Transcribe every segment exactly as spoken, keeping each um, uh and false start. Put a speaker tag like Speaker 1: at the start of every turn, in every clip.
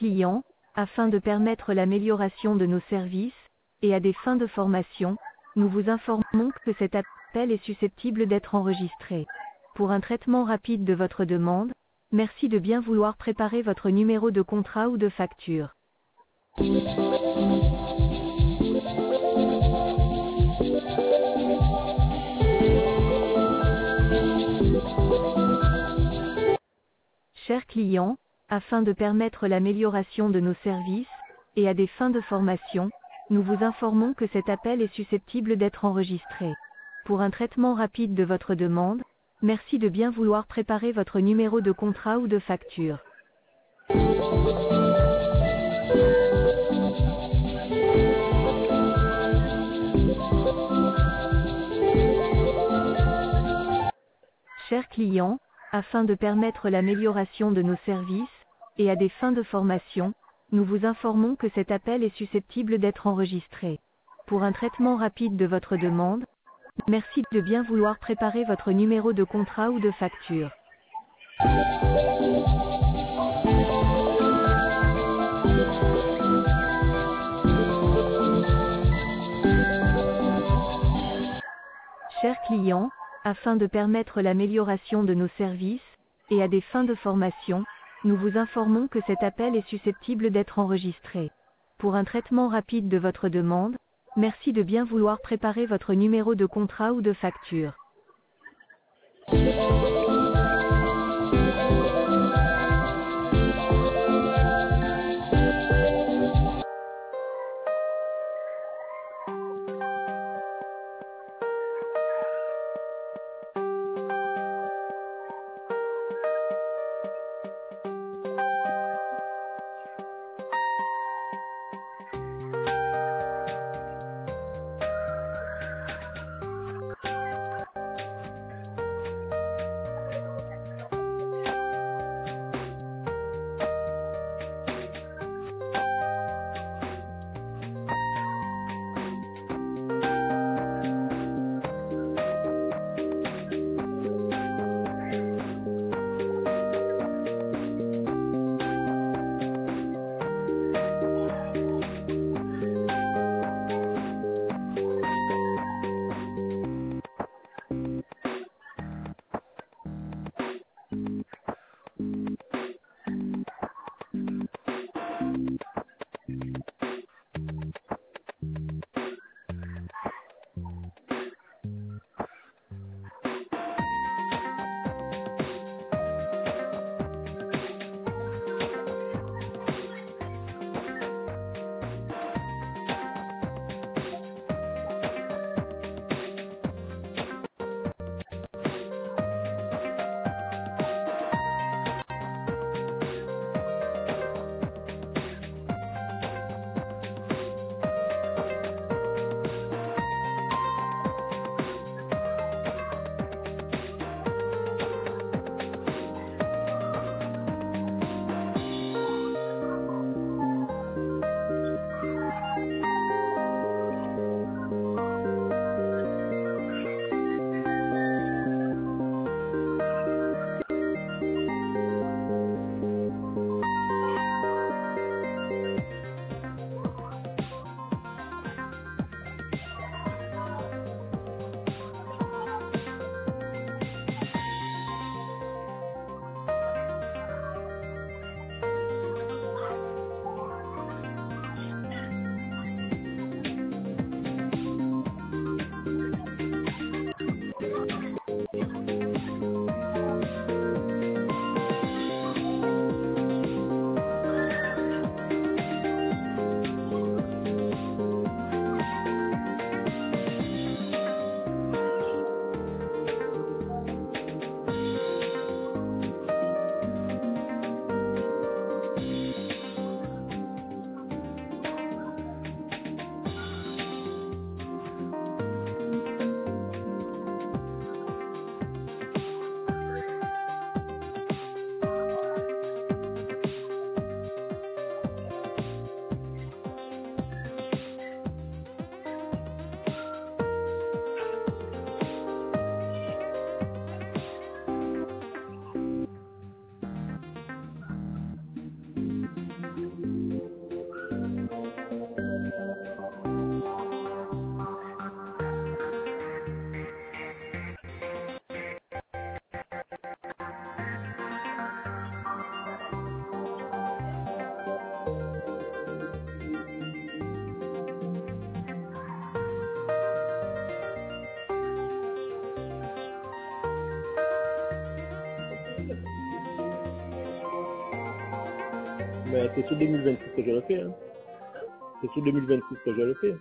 Speaker 1: client, afin de permettre l'amélioration de nos services, et à des fins de formation, nous vous informons que cet appel est susceptible d'être enregistré. Pour un traitement rapide de votre demande, merci de bien vouloir préparer votre numéro de contrat ou de facture. Chers clients, afin de permettre l'amélioration de nos services, et à des fins de formation, nous vous informons que cet appel est susceptible d'être enregistré. Pour un traitement rapide de votre demande, merci de bien vouloir préparer votre numéro de contrat ou de facture. Chers clients, afin de permettre l'amélioration de nos services, et à des fins de formation, nous vous informons que cet appel est susceptible d'être enregistré. Pour un traitement rapide de votre demande, merci de bien vouloir préparer votre numéro de contrat ou de facture. Chers clients, afin de permettre l'amélioration de nos services, et à des fins de formation, nous vous informons que cet appel est susceptible d'être enregistré. Pour un traitement rapide de votre demande, merci de bien vouloir préparer votre numéro de contrat ou de facture.
Speaker 2: Mais c'est sur deux mille vingt-six que je le fais. Hein. C'est sur deux mille vingt-six que je le fais.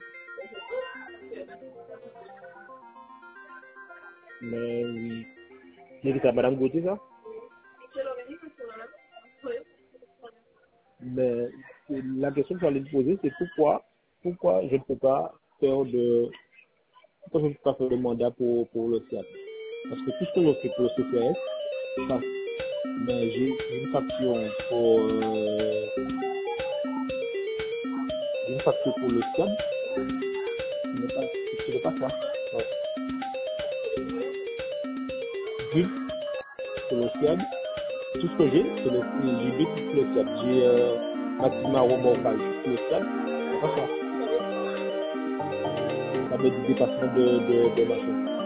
Speaker 2: Mais oui. Mais c'est à Madame Gauthier, ça? Mais la question que j'allais te poser, c'est pourquoi, pourquoi je ne peux pas faire de, pourquoi je ne peux pas faire de mandat pour, pour le C I A P? Parce que tout ce que je fais pour le C C S, ça, mais j'ai une facture pour, euh, j'ai une facture pour le C I A P, ce n'est pas, ce n'est pas ça. Ouais. Juste pour le C I A P, tout ce que j'ai, c'est le, j'ai deux titres pour le C I A P. J'ai, euh, Maxima remorquage pour le C I A P, c'est pas ça. Ça veut dire dépassement de, de, de machin.